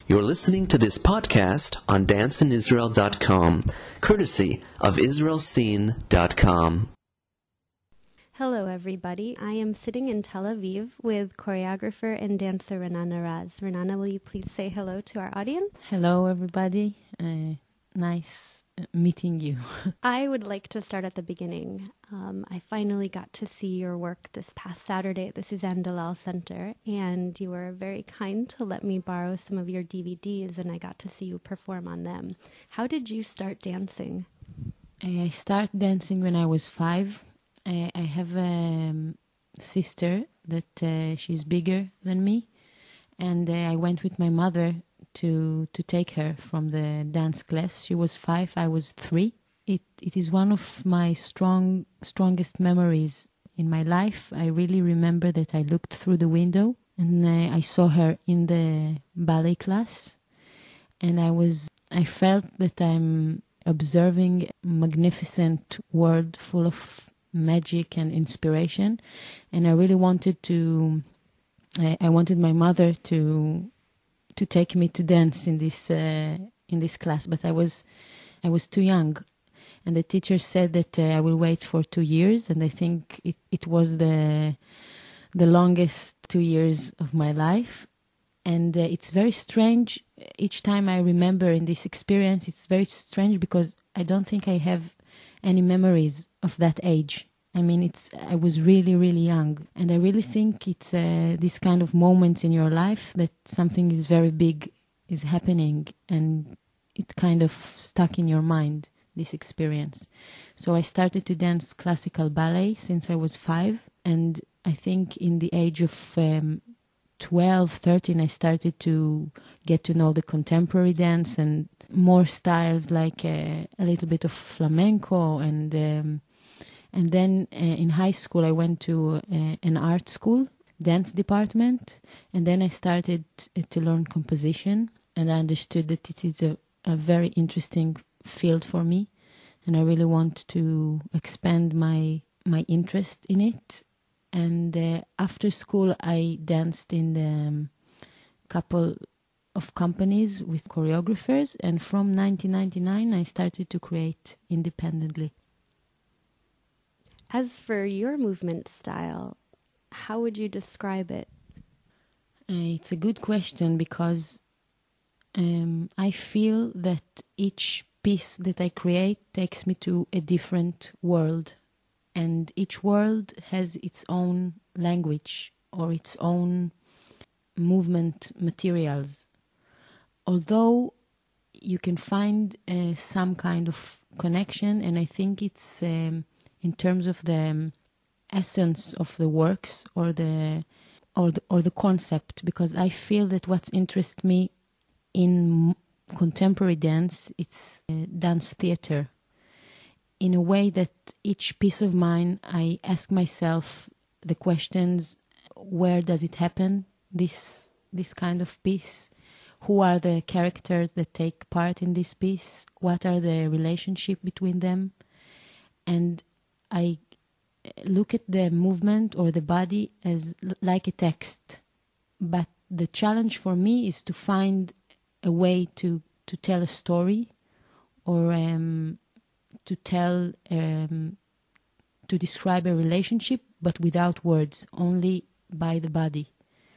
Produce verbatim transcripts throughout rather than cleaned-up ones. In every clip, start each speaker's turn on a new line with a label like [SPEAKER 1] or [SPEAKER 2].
[SPEAKER 1] You're listening to this podcast on dance in israel dot com, courtesy of israel scene dot com.
[SPEAKER 2] Hello, everybody. I am sitting in Tel Aviv with choreographer and dancer Renana Raz. Renana, will you please say hello to our audience?
[SPEAKER 3] Hello, everybody. Uh, nice meeting you.
[SPEAKER 2] I would like to start at the beginning. Um, I finally got to see your work this past Saturday at the Suzanne Dalal Center, and you were very kind to let me borrow some of your D V Ds, and I got to see you perform on them. How did you start dancing?
[SPEAKER 3] I started dancing when I was five. I, I have a um, sister that uh, she's bigger than me, and uh, I went with my mother to to take her from the dance class. She was five, I was three. It it is one of my strong strongest memories in my life. I really remember that I looked through the window and uh, I saw her in the ballet class, and I was I felt that I'm observing a magnificent world full of magic and inspiration, and I really wanted to I, I wanted my mother to to take me to dance in this uh, in this class, but I was I was too young, and the teacher said that uh, I will wait for two years, and I think it, it was the the longest two years of my life. And uh, it's very strange each time I remember in this experience. It's very strange because I don't think I have any memories of that age. I mean, it's I was really, really young, and I really think it's uh, this kind of moments in your life that something is very big is happening, and it kind of stuck in your mind, this experience. So I started to dance classical ballet since I was five, and I think in the age of um, twelve, thirteen, I started to get to know the contemporary dance and more styles like uh, a little bit of flamenco, and um, and then uh, in high school I went to uh, an art school, dance department, and then I started t- to learn composition, and I understood that it is a, a very interesting field for me, and I really want to expand my my interest in it. And uh, after school I danced in the um, couple of companies with choreographers, and from nineteen ninety-nine I started to create independently.
[SPEAKER 2] As for your movement style, how would you describe it?
[SPEAKER 3] Uh, it's a good question because um, I feel that each piece that I create takes me to a different world, and each world has its own language or its own movement materials. Although you can find uh, some kind of connection, and I think it's um, in terms of the um, essence of the works or the or the or the concept, because I feel that what interests me in contemporary dance, it's uh, dance theater. In a way that each piece of mine, I ask myself the questions: where does it happen? This this kind of piece. Who are the characters that take part in this piece? What are the relationship between them? And I look at the movement or the body as l- like a text. But the challenge for me is to find a way to, to tell a story, or um, to tell, um, to describe a relationship, but without words, only by the body.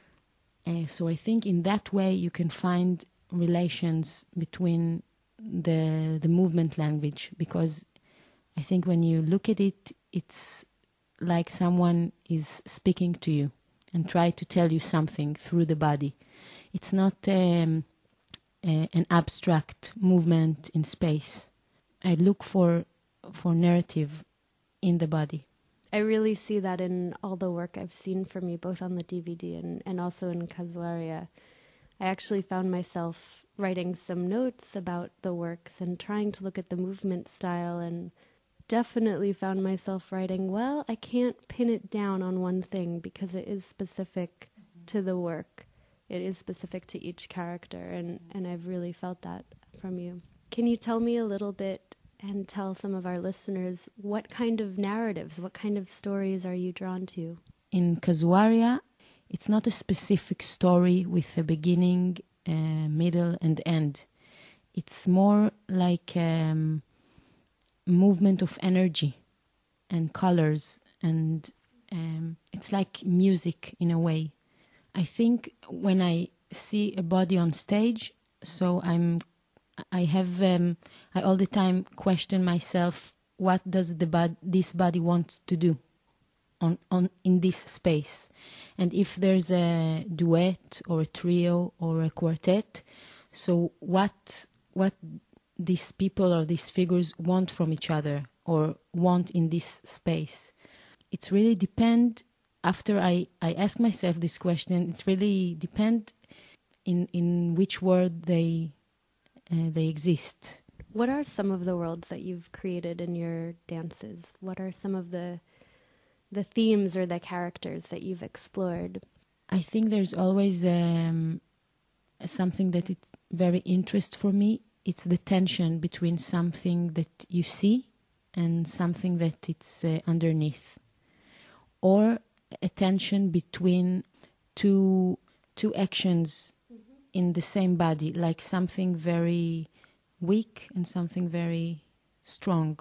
[SPEAKER 3] Uh, so I think in that way you can find relations between the the movement language, because I think when you look at it, it's like someone is speaking to you and try to tell you something through the body. It's not um, a, an abstract movement in space. I look for for narrative in the body.
[SPEAKER 2] I really see that in all the work I've seen from you, both on the D V D and, and also in Kazuaria. I actually found myself writing some notes about the works and trying to look at the movement style, and definitely found myself writing, well, I can't pin it down on one thing because it is specific mm-hmm. to the work. It is specific to each character, and, mm-hmm. and I've really felt that from you. Can you tell me a little bit and tell some of our listeners what kind of narratives, what kind of stories are you drawn to?
[SPEAKER 3] In Kazuaria, it's not a specific story with a beginning uh, middle, and end. It's more like um, movement of energy and colors, and um, it's like music in a way. I think when I see a body on stage, so I'm, I have, um, I all the time question myself, what does the bod- this body want to do on, on in this space? And if there's a duet or a trio or a quartet, so what what these people or these figures want from each other or want in this space. It's really depend, after I, I ask myself this question, it really depend in, in which world they, uh, they exist.
[SPEAKER 2] What are some of the worlds that you've created in your dances? What are some of the the themes or the characters that you've explored?
[SPEAKER 3] I think there's always um, something that is very interest for me. It's the tension between something that you see and something that it's uh, underneath, or a tension between two two actions mm-hmm. in the same body, like something very weak and something very strong.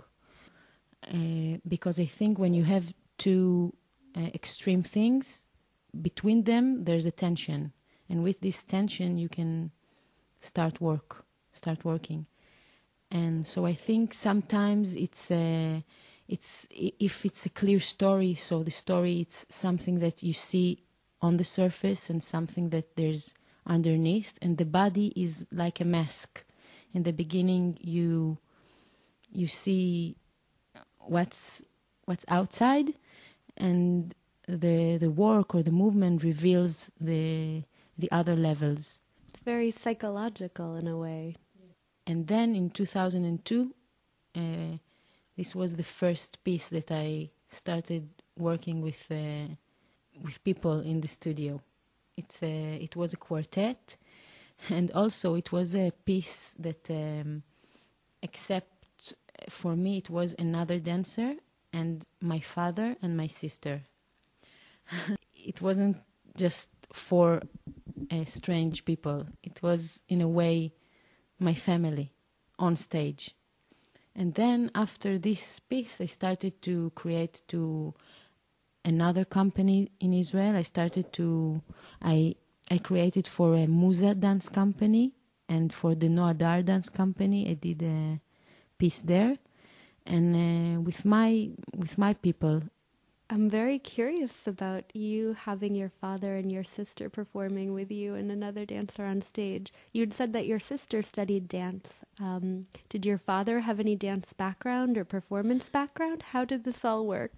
[SPEAKER 3] Uh, because I think when you have two uh, extreme things, between them there's a tension, and with this tension you can start work. start working. And so I think sometimes it's a, it's if it's a clear story, so the story it's something that you see on the surface and something that there's underneath, and the body is like a mask. In the beginning you you see what's what's outside, and the the work or the movement reveals the the other levels.
[SPEAKER 2] It's very psychological in a way.
[SPEAKER 3] And then in two thousand two, uh, this was the first piece that I started working with uh, with people in the studio. It's a, it was a quartet, and also it was a piece that, um, except for me, it was another dancer and my father and my sister. It wasn't just for uh, strange people. It was, in a way, my family on stage. And then after this piece, I started to create to another company in Israel. I started to, I I created for a Musa dance company, and for the Noah Dar dance company, I did a piece there. And uh, with my with my people.
[SPEAKER 2] I'm very curious about you having your father and your sister performing with you and another dancer on stage. You'd said that your sister studied dance. Um, did your father have any dance background or performance background? How did this all work?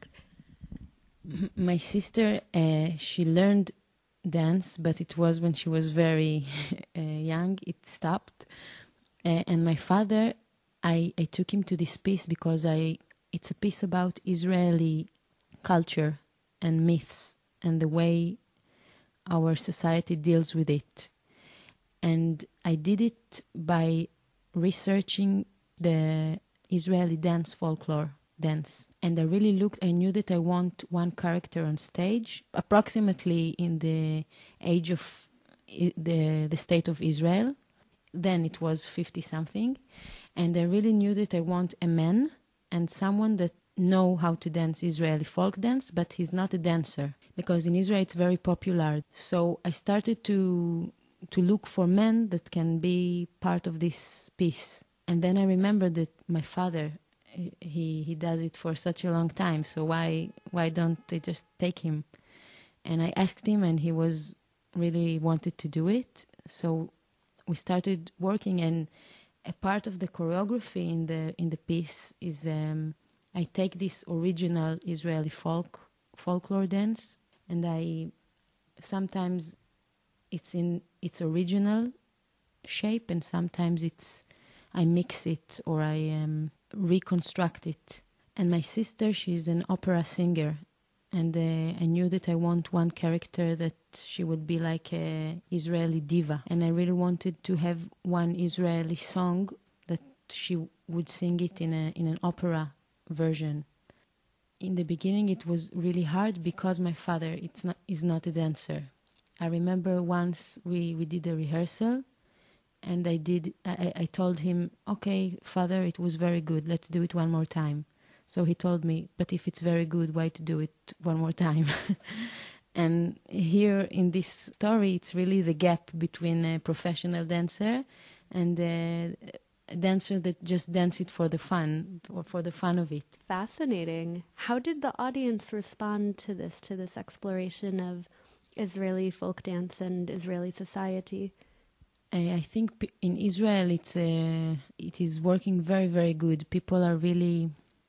[SPEAKER 3] My sister, uh, she learned dance, but it was when she was very uh, young. It stopped. Uh, and my father, I, I took him to this piece because I it's a piece about Israeli culture and myths and the way our society deals with it. And I did it by researching the Israeli dance, folklore dance. And I really looked, I knew that I want one character on stage, approximately in the age of the, the state of Israel. Then it was fifty something. And I really knew that I want a man and someone that know how to dance Israeli folk dance, but he's not a dancer, because in Israel it's very popular. So I started to to look for men that can be part of this piece. And then I remembered that my father, he he does it for such a long time, so why why don't I just take him? And I asked him, and he was really wanted to do it. So we started working, and a part of the choreography in the in the piece is um, I take this original Israeli folk folklore dance, and I sometimes it's in its original shape, and sometimes it's I mix it or I um, reconstruct it. And my sister, she's an opera singer, and uh, I knew that I want one character that she would be like a Israeli diva, and I really wanted to have one Israeli song that she would sing it in a in an opera version. In the beginning it was really hard because my father it's not is not a dancer. I remember once we, we did a rehearsal, and I did. I, I told him, okay, Father, it was very good. Let's do it one more time. So he told me, but if it's very good, why to do it one more time? And here in this story, it's really the gap between a professional dancer and a dancer that just dance it for the fun, or for the fun of it.
[SPEAKER 2] Fascinating. How did the audience respond to this, to this exploration of Israeli folk dance and Israeli society?
[SPEAKER 3] I, I think p- in Israel, it's uh, it is working very, very good. People are really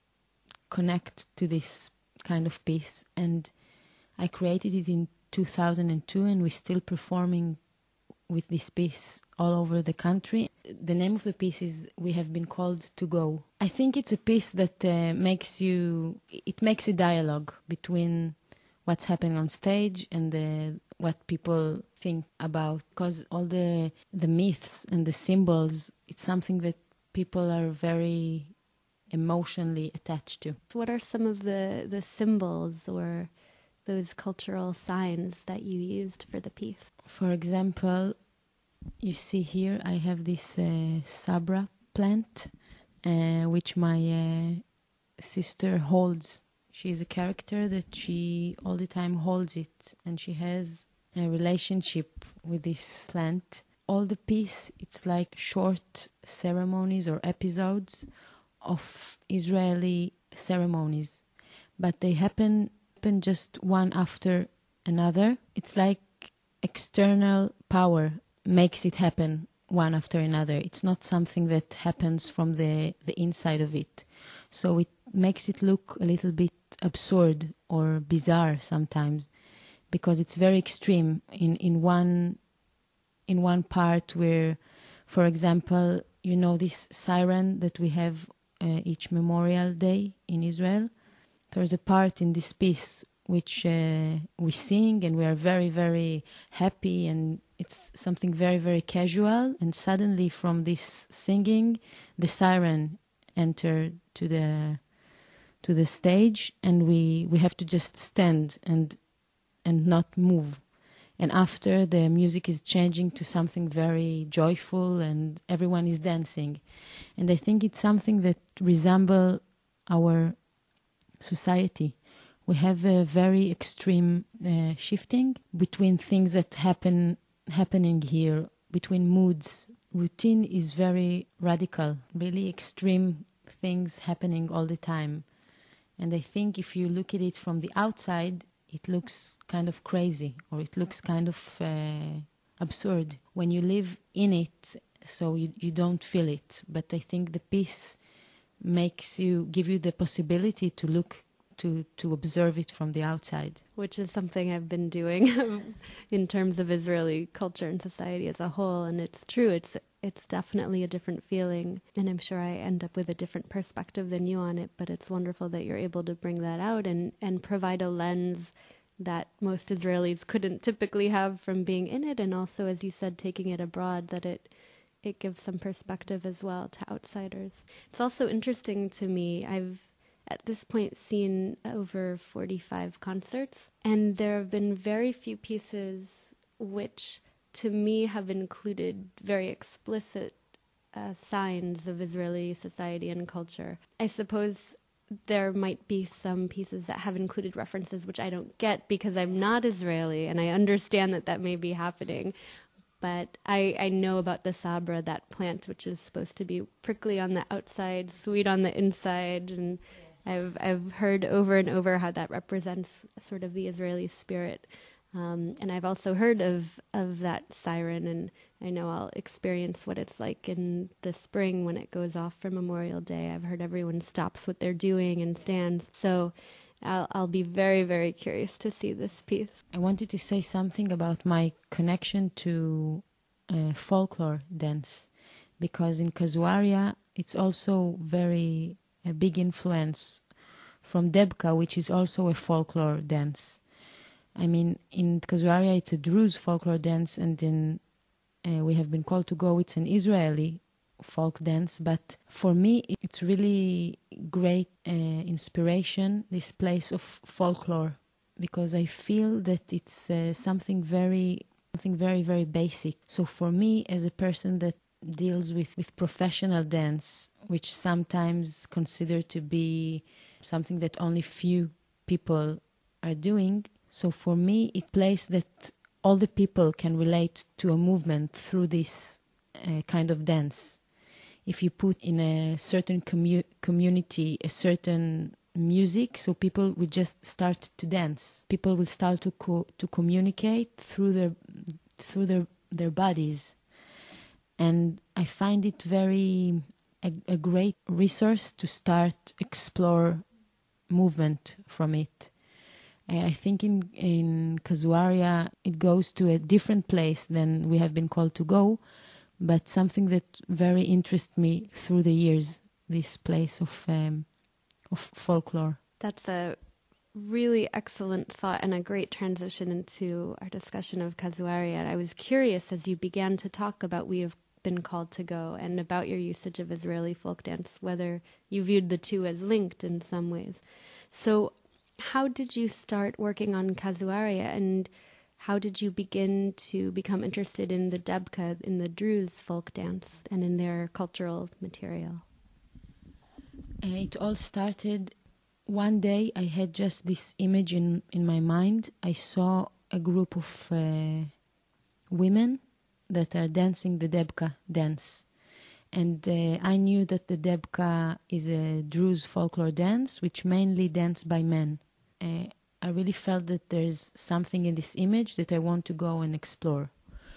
[SPEAKER 3] connect to this kind of piece, and I created it in two thousand two, and we're still performing with this piece all over the country. The name of the piece is We Have Been Called to Go. I think it's a piece that uh, makes you, it makes a dialogue between what's happening on stage and the, what people think about, because all the the myths and the symbols, it's something that people are very emotionally attached to.
[SPEAKER 2] So what are some of the, the symbols or those cultural signs that you used for the piece?
[SPEAKER 3] For example, you see here I have this uh, sabra plant, uh, which my uh, sister holds. She's a character that she all the time holds it, and she has a relationship with this plant. All the piece, it's like short ceremonies or episodes of Israeli ceremonies, but they happen happen just one after another. It's like external power makes it happen one after another. It's not something that happens from the, the inside of it. So it makes it look a little bit absurd or bizarre sometimes, because it's very extreme in, in one in one part where, for example, you know this siren that we have uh, each Memorial Day in Israel? There's a part in this piece which uh, we sing, and we are very, very happy, and it's something very, very casual. And suddenly from this singing, the siren entered to the to the stage, and we, we have to just stand and and not move. And after, the music is changing to something very joyful, and everyone is dancing. And I think it's something that resembles our society. We have a very extreme uh, shifting between things that happen happening here, between moods. Routine is very radical, really extreme things happening all the time. And I think if you look at it from the outside, it looks kind of crazy, or it looks kind of uh, absurd. When you live in it, so you, you don't feel it. But I think the piece makes you, give you the possibility to look, to, to observe it from the outside.
[SPEAKER 2] Which is something I've been doing in terms of Israeli culture and society as a whole. And it's true, it's it's definitely a different feeling. And I'm sure I end up with a different perspective than you on it, but it's wonderful that you're able to bring that out and, and provide a lens that most Israelis couldn't typically have from being in it. And also, as you said, taking it abroad, that it it gives some perspective as well to outsiders. It's also interesting to me, I've at this point seen over forty-five concerts, and there have been very few pieces which to me have included very explicit uh, signs of Israeli society and culture. I suppose there might be some pieces that have included references which I don't get because I'm not Israeli, and I understand that that may be happening. But I, I know about the sabra, that plant, which is supposed to be prickly on the outside, sweet on the inside, and I've I've heard over and over how that represents sort of the Israeli spirit. Um, and I've also heard of, of that siren, and I know I'll experience what it's like in the spring when it goes off for Memorial Day. I've heard everyone stops what they're doing and stands. So I'll, I'll be very, very curious to see this piece.
[SPEAKER 3] I wanted to say something about my connection to uh, folklore dance, because in Kazuaria it's also very a big influence from Debka, which is also a folklore dance. I mean, in Kazuaria it's a Druze folklore dance, and in uh, We Have Been Called to Go, it's an Israeli folk dance. But for me, it's really great uh, inspiration, this place of folklore, because I feel that it's uh, something very, something very, very basic. So for me, as a person that deals with, with professional dance, which sometimes considered to be something that only few people are doing. So for me, it plays that all the people can relate to a movement through this uh, kind of dance. If you put in a certain commu- community a certain music, so people will just start to dance. People will start to co- to communicate through their through their their bodies, and I find it very a, a great resource to start explore movement from it. I think in in Casuarια it goes to a different place than we have been called to go, but something that very interests me through the years. This place of um, of folklore.
[SPEAKER 2] That's a really excellent thought and a great transition into our discussion of Casuarια. I was curious as you began to talk about We Have Been Called to Go and about your usage of Israeli folk dance, whether you viewed the two as linked in some ways. So how did you start working on Casuarια, and how did you begin to become interested in the Debka, in the Druze folk dance, and in their cultural material?
[SPEAKER 3] Uh, it all started one day. I had just this image in, in my mind. I saw a group of uh, women that are dancing the Debka dance. And uh, I knew that the Debka is a Druze folklore dance, which mainly danced by men. Uh, I really felt that there's something in this image that I want to go and explore.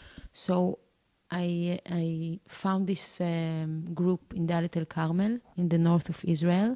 [SPEAKER 3] So I I found this um, group in Dalit El Carmel in the north of Israel,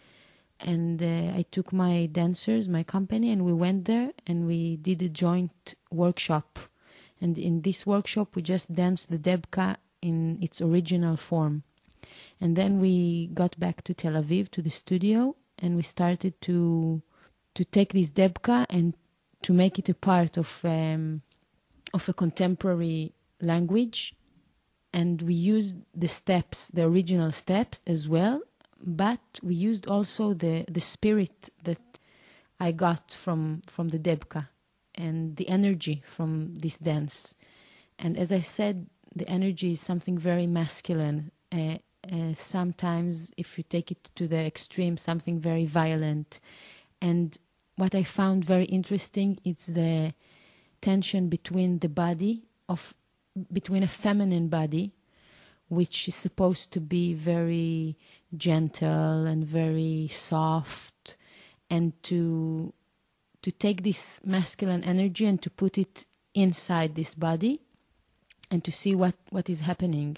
[SPEAKER 3] and uh, I took my dancers, my company, and we went there and we did a joint workshop. And in this workshop, we just danced the Debka in its original form. And then we got back to Tel Aviv, to the studio, and we started to to take this Debka and to make it a part of um, of a contemporary language. And we used the steps, the original steps as well, but we used also the, the spirit that I got from, from the Debka and the energy from this dance. And as I said, the energy is something very masculine. Uh, uh, sometimes, if you take it to the extreme, something very violent. And what I found very interesting is the tension between the body of between a feminine body, which is supposed to be very gentle and very soft, and to to take this masculine energy and to put it inside this body and to see what, what is happening.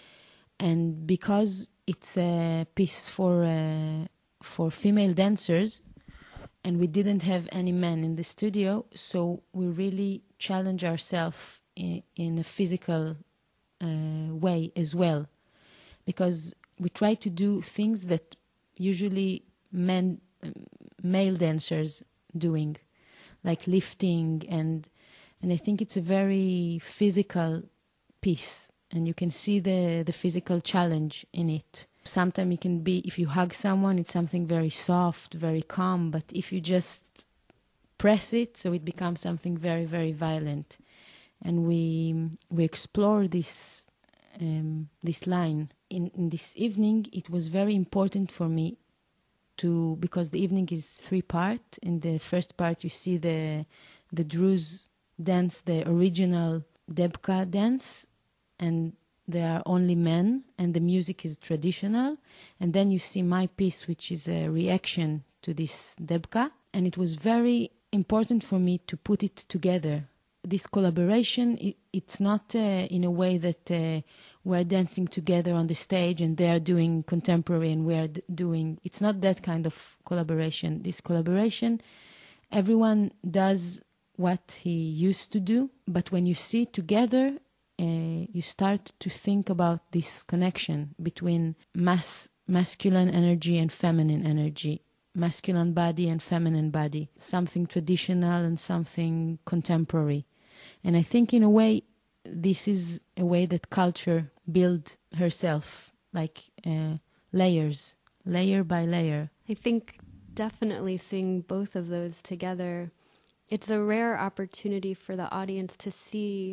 [SPEAKER 3] And because it's a piece for uh, for female dancers, and we didn't have any men in the studio, so we really challenge ourselves in, in a physical uh, way as well, because we try to do things that usually men, male dancers doing, like lifting, and and I think it's a very physical piece, and you can see the the physical challenge in it. Sometimes it can be, if you hug someone, it's something very soft, very calm, but if you just press it, so it becomes something very, very violent. And we we explore this um, this line. In, in this evening, it was very important for me to, because the evening is three part. In the first part, you see the the Druze dance, the original Debka dance, and there are only men, and the music is traditional. And then you see my piece, which is a reaction to this Debka. And it was very important for me to put it together. This collaboration, it, it's not uh, in a way that uh, we're dancing together on the stage and they are doing contemporary and we're d- doing, it's not that kind of collaboration. This collaboration, everyone does what he used to do, but when you see together, uh, you start to think about this connection between mass, masculine energy and feminine energy, masculine body and feminine body, something traditional and something contemporary. And I think in a way, this is a way that culture build herself, like uh, layers, layer by layer.
[SPEAKER 2] I think definitely seeing both of those together, it's a rare opportunity for the audience to see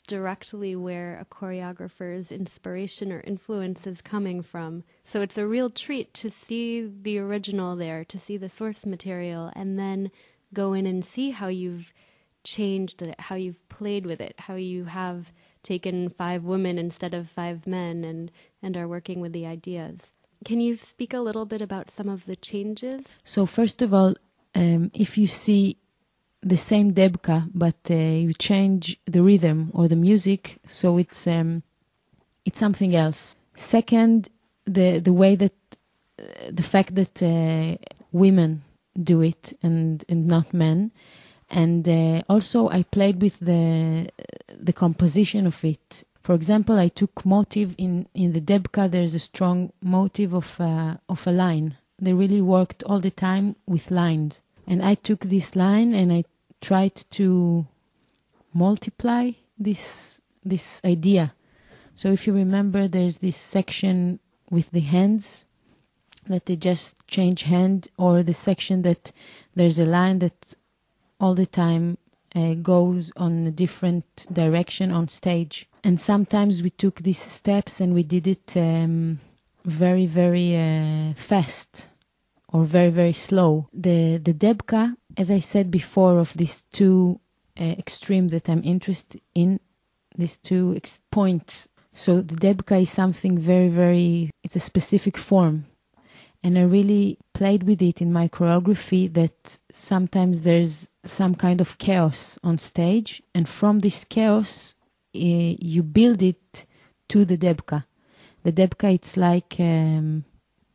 [SPEAKER 2] directly where a choreographer's inspiration or influence is coming from. So it's a real treat to see the original there, to see the source material, and then go in and see how you've changed it, how you've played with it, how you have taken five women instead of five men and, and are working with the ideas. Can you speak a little bit about some of the changes?
[SPEAKER 3] So first of all, um, if you see the same debka, but uh, you change the rhythm or the music, so it's um, it's something else. Second, the the way that uh, the fact that uh, women do it and and not men, and uh, also I played with the the composition of it. For example, I took motive in in the debka. There's a strong motive of uh, of a line. They really worked all the time with lines, and I took this line and I tried to multiply this this idea. So if you remember, there's this section with the hands that they just change hand, or the section that there's a line that all the time uh, goes on a different direction on stage. And sometimes we took these steps and we did it um, very, very uh, fast or very, very slow. The the debka, as I said before, of these two uh, extremes that I'm interested in, these two ex- points. So the debka is something very, very, it's a specific form. And I really played with it in my choreography, that sometimes there's some kind of chaos on stage. And from this chaos, uh, you build it to the debka. The debka, it's like um,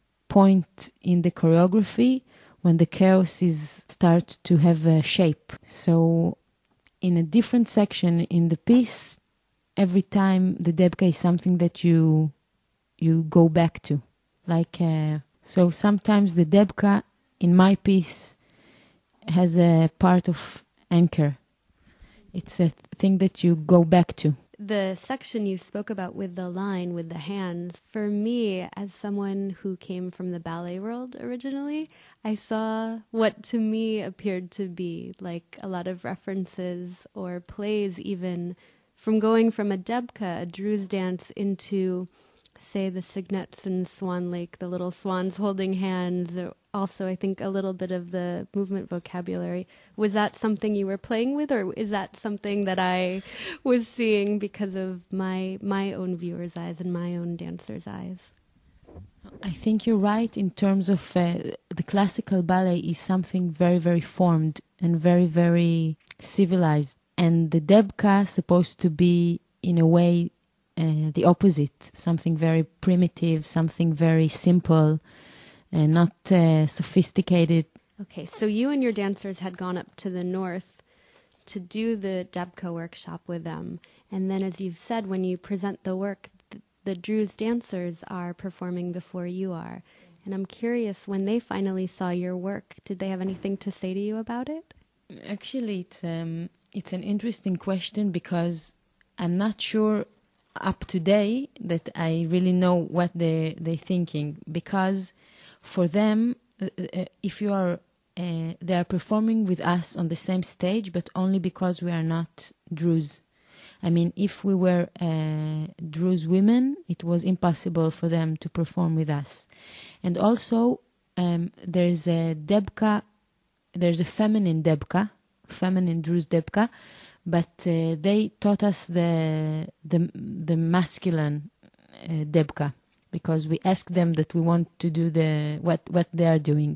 [SPEAKER 3] point in the choreography when the chaos is start to have a shape. So in a different section in the piece, every time the debka is something that you you go back to. Like uh, so sometimes the debka in my piece has a part of anchor. It's a thing that you go back to.
[SPEAKER 2] The section you spoke about with the line, with the hands, for me, as someone who came from the ballet world originally, I saw what to me appeared to be like a lot of references or plays even from going from a debka, a Druze dance, into, say, the Cygnets in Swan Lake, the little swans holding hands, or also I think a little bit of the movement vocabulary. Was that something you were playing with, or is that something that I was seeing because of my my own viewer's eyes and my own dancer's eyes?
[SPEAKER 3] I think you're right in terms of uh, the classical ballet is something very, very formed and very, very civilized. And the debka supposed to be, in a way, uh, the opposite, something very primitive, something very simple, and not uh, sophisticated.
[SPEAKER 2] Okay, so you and your dancers had gone up to the north to do the debka workshop with them. And then, as you've said, when you present the work, th- the Druze dancers are performing before you are. And I'm curious, when they finally saw your work, did they have anything to say to you about it?
[SPEAKER 3] Actually, it's, um, it's an interesting question, because I'm not sure up today that I really know what they're, they're thinking. Because for them, uh, uh, if you are, uh, they are performing with us on the same stage, but only because we are not Druze. I mean, if we were uh, Druze women, it was impossible for them to perform with us. And also, um, there's a debka, there's a feminine debka, feminine Druze debka, but uh, they taught us the the, the masculine uh, debka, because we asked them that we want to do the what what they are doing.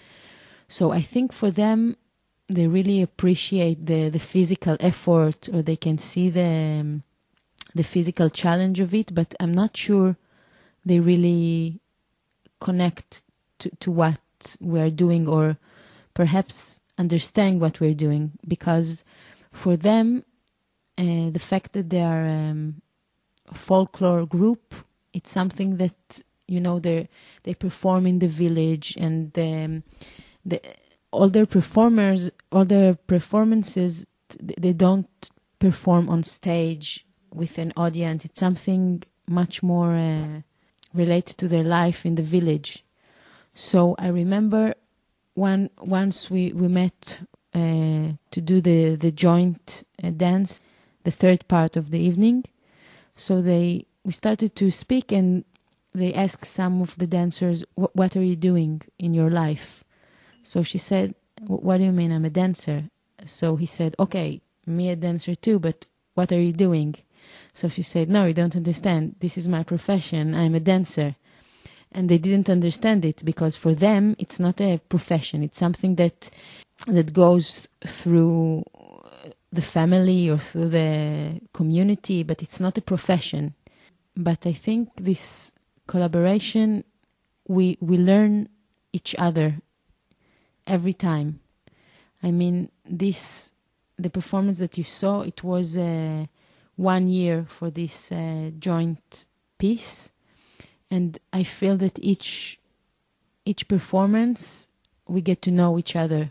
[SPEAKER 3] So I think for them, they really appreciate the, the physical effort, or they can see the um, the physical challenge of it, but I'm not sure they really connect to, to what we're doing, or perhaps understand what we're doing, because for them, uh, the fact that they are um, a folklore group, it's something that, you know, they they perform in the village, and um, the all their performers, all their performances, they don't perform on stage with an audience. It's something much more uh, related to their life in the village. So I remember one once we we met uh, to do the the joint uh, dance. the third part of the evening. So they we started to speak, and they asked some of the dancers, what are you doing in your life? So she said, what do you mean I'm a dancer? So he said, okay, me a dancer too, but what are you doing? So she said, no, you don't understand. This is my profession. I'm a dancer. And they didn't understand it, because for them it's not a profession. It's something that that goes through the family or through the community, but it's not a profession. But I think this collaboration, we we learn each other every time. I mean, this the performance that you saw, it was uh, one year for this uh, joint piece, and I feel that each each performance we get to know each other,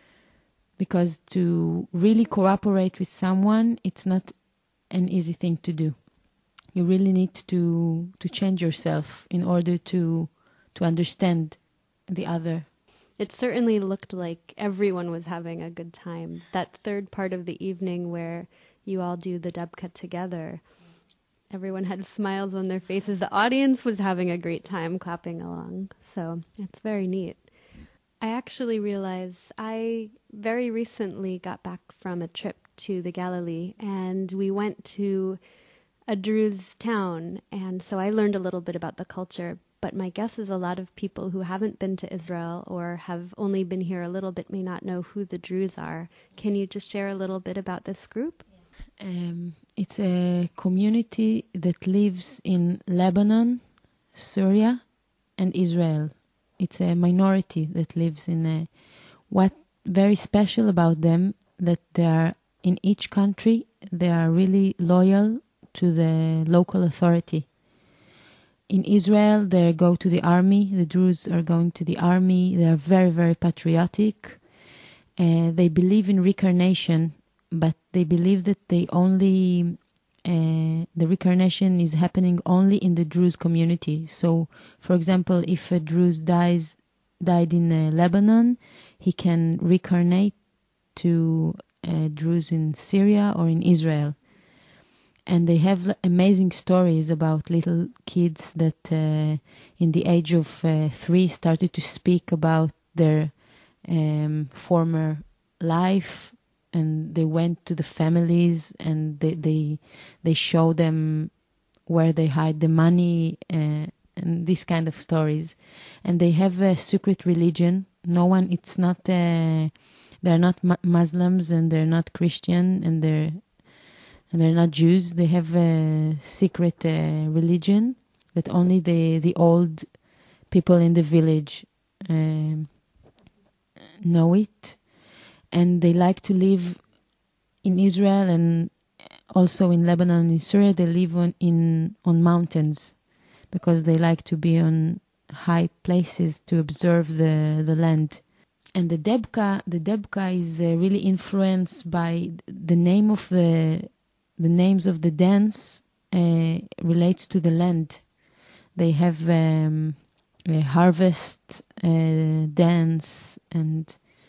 [SPEAKER 3] because to really cooperate with someone, it's not an easy thing to do. You really need to to change yourself in order to to understand the other.
[SPEAKER 2] It certainly looked like everyone was having a good time. That third part of the evening where you all do the debka together, everyone had smiles on their faces. The audience was having a great time clapping along. So it's very neat. I actually realized I very recently got back from a trip to the Galilee, and we went to a Druze town, and so I learned a little bit about the culture. But my guess is a lot of people who haven't been to Israel or have only been here a little bit may not know who the Druze are. Can you just share a little bit about this group?
[SPEAKER 3] Um, it's a community that lives in Lebanon, Syria, and Israel. It's a minority that lives in a, what very special about them, that they are in each country, they are really loyal to the local authority. In Israel, they go to the army. The Druze are going to the army. They are very, very patriotic. Uh, they believe in reincarnation, but they believe that they only uh, the reincarnation is happening only in the Druze community. So, for example, if a Druze dies died in uh, Lebanon, he can reincarnate to uh, Druze in Syria or in Israel. And they have amazing stories about little kids that uh, in the age of uh, three started to speak about their um, former life, and they went to the families and they they, they show them where they hide the money uh, and these kind of stories. And they have a secret religion. No one, it's not, uh, they're not mu- Muslims and they're not Christian and they're And they're not Jews. They have a secret uh, religion that only the, the old people in the village um, know it. And they like to live in Israel and also in Lebanon and in Syria. They live on, in, on mountains because they like to be on high places to observe the, the land. And the debka, the debka is uh, really influenced by the name of the The names of the dance uh, relates to the land. They have um, a harvest uh, dance and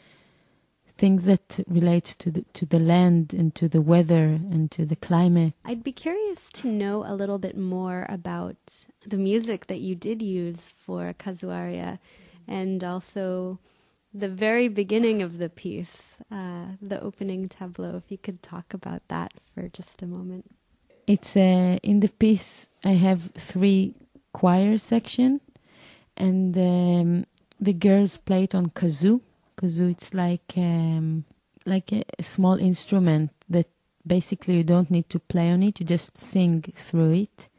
[SPEAKER 3] things that relate to the, to the land and to the weather and to the climate.
[SPEAKER 2] I'd be curious to know a little bit more about the music that you did use for Kazuaria, and also the very beginning of the piece, uh, the opening tableau. If you could talk about that for just a moment.
[SPEAKER 3] It's uh, in the piece I have three choir section, and um, the girls play it on kazoo. Kazoo, it's like um, like a, a small instrument that basically you don't need to play on it, you just sing through it,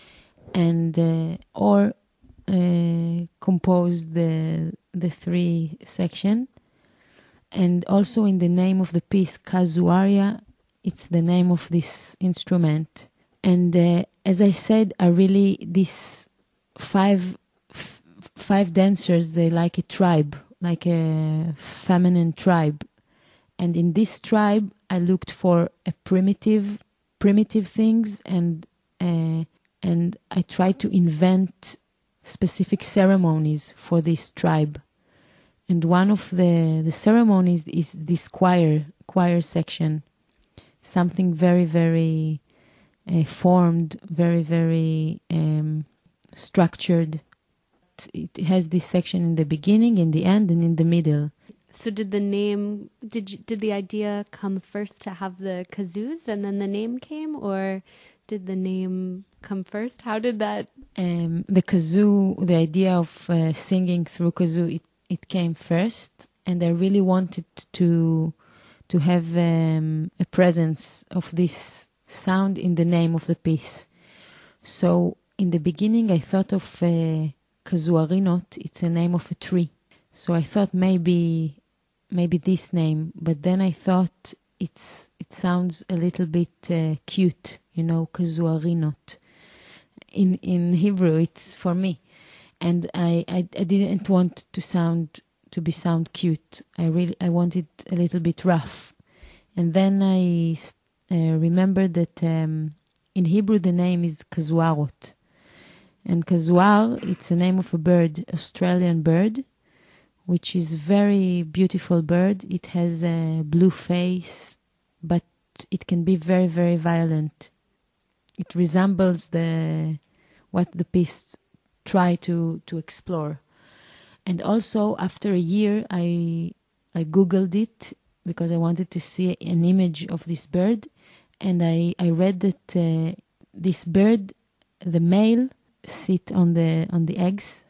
[SPEAKER 3] and uh, or uh, compose the the three section. And also in the name of the piece, Kazuaria, it's the name of this instrument. And uh, as I said, I really, these five f- five dancers, they like a tribe, like a feminine tribe. And in this tribe, I looked for a primitive, primitive things, and uh, and I tried to invent specific ceremonies for this tribe. And one of the, the ceremonies is this choir choir section. something very, very uh, formed, very, very um, structured. It has this section in the beginning, in the end, and in the middle.
[SPEAKER 2] So did the name, did you, did the idea come first to have the kazoos and then the name came, or did the name come first? How did that?
[SPEAKER 3] Um, the kazoo, the idea of uh, singing through kazoo, it, it came first, and I really wanted to to have um, a presence of this sound in the name of the piece. So in the beginning, I thought of uh, kazuarinot. It's a name of a tree. So I thought maybe maybe this name, but then I thought it's it sounds a little bit uh, cute, you know, kazuarinot. In in Hebrew, it's for me, and I, I I didn't want to sound to be sound cute. I really I wanted a little bit rough, and then I uh, remembered that um, in Hebrew the name is kazuarot, and kazuar, it's a name of a bird, Australian bird, which is very beautiful bird. It has a blue face, but it can be very, very violent. It resembles the what the piece try to, to explore. And also, after a year, I I googled it because I wanted to see an image of this bird, and I, I read that uh, this bird, the male, sit on the on the eggs,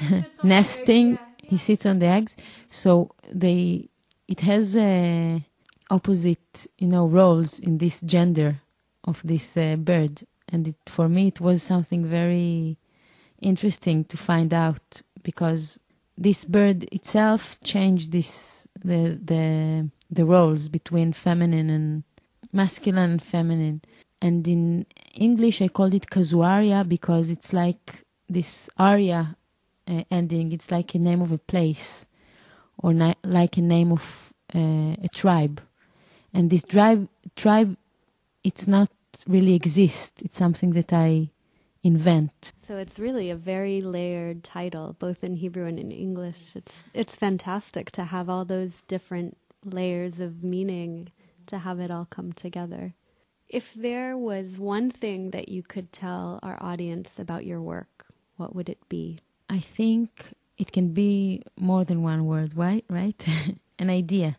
[SPEAKER 3] nesting. He sits on the eggs, so they it has uh, opposite, you know, roles in this gender of this uh, bird, and it, for me it was something very interesting to find out, because this bird itself changed this the the the roles between feminine and masculine and feminine. And in English I called it kazuaria because it's like this aria uh, ending. It's like a name of a place, or ni- like a name of uh, a tribe. And this tribe tribe it's not really exist. It's something that I invent.
[SPEAKER 2] So it's really a very layered title, both in Hebrew and in English. It's it's fantastic to have all those different layers of meaning, to have it all come together. If there was one thing that you could tell our audience about your work, what would it be?
[SPEAKER 3] I think it can be more than one word, right? Right? An idea.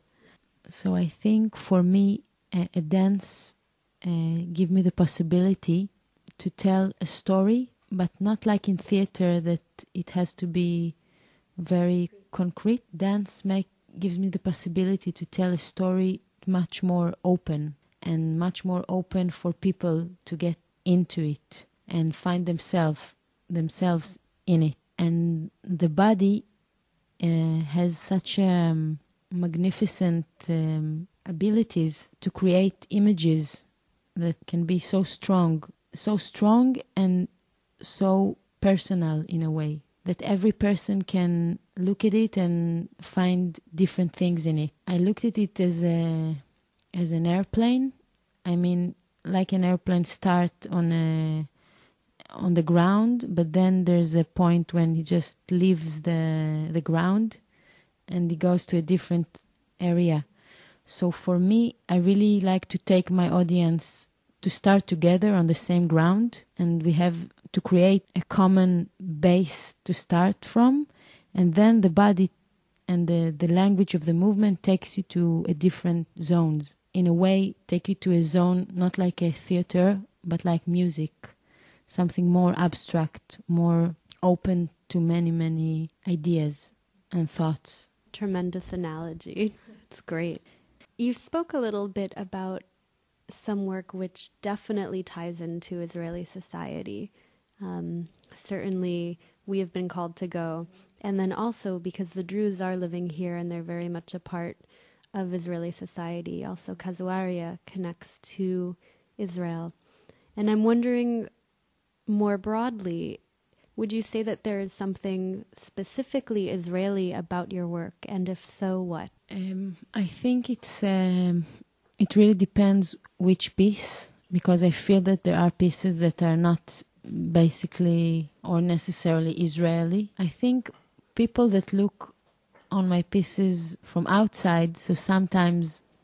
[SPEAKER 3] So I think for me, a, a dance uh, give me the possibility to tell a story, but not like in theater that it has to be very concrete. Dance make gives me the possibility to tell a story much more open, and much more open for people to get into it and find themselves themselves in it. And the body uh, has such um, magnificent um, abilities to create images that can be so strong, so strong and so personal in a way that every person can look at it and find different things in it. I looked at it as a as an airplane. I mean, like an airplane start on a on the ground, but then there's a point when he just leaves the the ground and he goes to a different area. So for me, I really like to take my audience to start together on the same ground, and we have to create a common base to start from, and then the body and the, the language of the movement takes you to a different zones. In a way, take you to a zone not like a theater, but like music, something more abstract, more open to many, many ideas and thoughts.
[SPEAKER 2] Tremendous analogy. It's great. You spoke a little bit about some work which definitely ties into Israeli society. Um, certainly, we have been called to go. And then also, because the Druze are living here and they're very much a part of Israeli society, also Kazuaria connects to Israel. And I'm wondering, more broadly, would you say that there is something specifically Israeli about your work? And if so, what?
[SPEAKER 3] Um, I think it's um, it really depends which piece, because I feel that there are pieces that are not basically or necessarily Israeli. I think people that look on my pieces from outside, so sometimes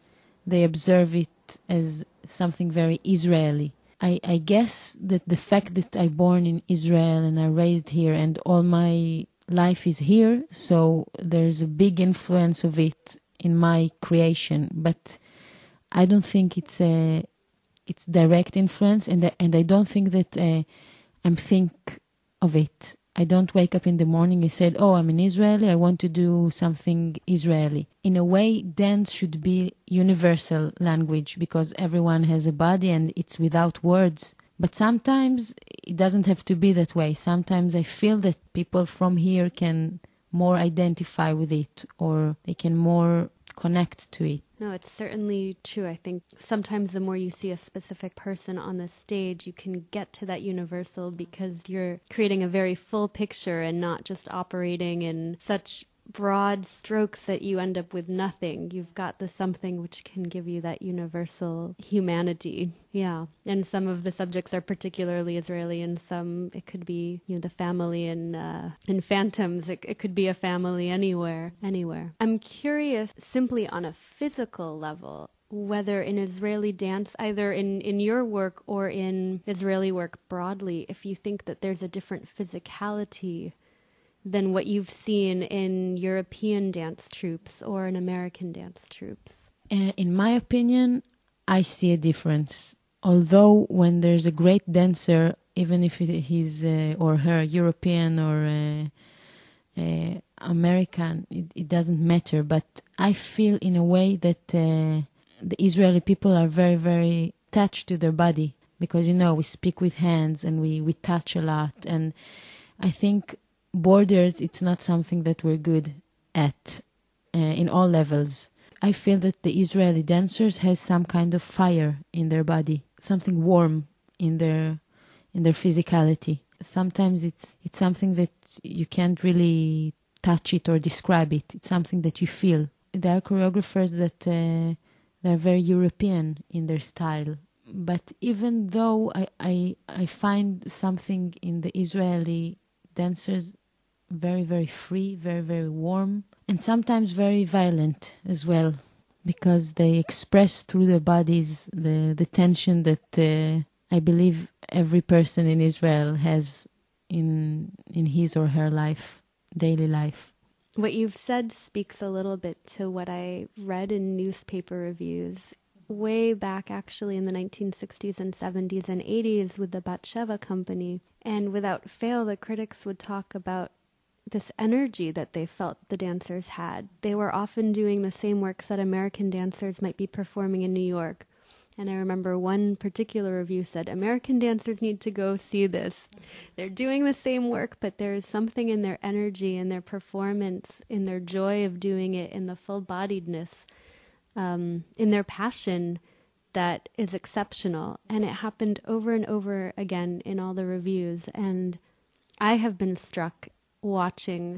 [SPEAKER 3] they observe it as something very Israeli. I, I guess that the fact that I born in Israel and I raised here and all my life is here, so there's a big influence of it in my creation. But I don't think it's a it's direct influence, and and I don't think that uh, I'm think of it. I don't wake up in the morning and said, oh, I'm an Israeli, I want to do something Israeli. In a way, dance should be universal language because everyone has a body and it's without words. But sometimes it doesn't have to be that way. Sometimes I feel that people from here can more identify with it, or they can more connect to it.
[SPEAKER 2] No, it's certainly true. I think sometimes the more you see a specific person on the stage, you can get to that universal because you're creating a very full picture and not just operating in such broad strokes that you end up with nothing. You've got the something which can give you that universal humanity. Yeah. And some of the subjects are particularly Israeli, and some it could be, you know, the family in uh, in Phantoms. It, it could be a family anywhere, anywhere. I'm curious, simply on a physical level, whether in Israeli dance, either in, in your work or in Israeli work broadly, if you think that there's a different physicality than what you've seen in European dance troupes or in American dance troupes?
[SPEAKER 3] Uh, in my opinion, I see a difference. Although when there's a great dancer, even if it, he's uh, or her European or uh, uh, American, it, it doesn't matter. But I feel in a way that uh, the Israeli people are very, very attached to their body because, you know, we speak with hands and we, we touch a lot. And I think borders, it's not something that we're good at uh, in all levels. I feel that the Israeli dancers has some kind of fire in their body, something warm in their in their physicality. Sometimes it's it's something that you can't really touch it or describe it. It's something that you feel. There are choreographers that uh, they're very European in their style. But even though I, I I find something in the Israeli dancers very, very free, very, very warm, and sometimes very violent as well, because they express through their bodies the, the tension that uh, I believe every person in Israel has in in his or her life, daily life.
[SPEAKER 2] What you've said speaks a little bit to what I read in newspaper reviews way back actually in the nineteen sixties and seventies and eighties with the Batsheva company. And without fail, the critics would talk about this energy that they felt the dancers had. They were often doing the same works that American dancers might be performing in New York. And I remember one particular review said, American dancers need to go see this. They're doing the same work, but there's something in their energy, in their performance, in their joy of doing it, in the full-bodiedness, um, in their passion that is exceptional. And it happened over and over again in all the reviews. And I have been struck watching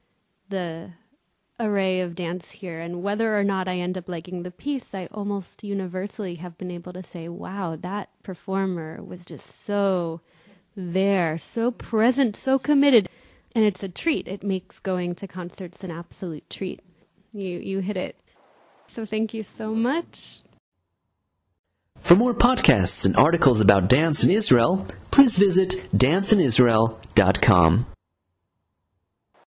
[SPEAKER 2] the array of dance here, and whether or not I end up liking the piece, I almost universally have been able to say, wow, that performer was just so there, so present, so committed. And it's a treat. It makes going to concerts an absolute treat. You you hit it. So thank you so much.
[SPEAKER 1] For more podcasts and articles about dance in Israel, please visit dance in israel dot com.